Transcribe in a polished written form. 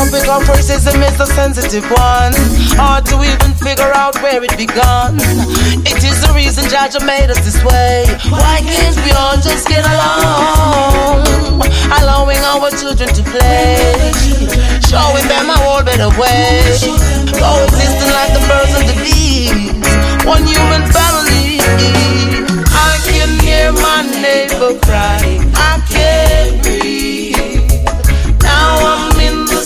topic of racism is a sensitive one. Hard to even figure out where it begun. It is the reason Jaja made us this way. Why can't we all just get along? Allowing our children to play, showing them a whole better way. Coexisting like the birds and the bees. One human family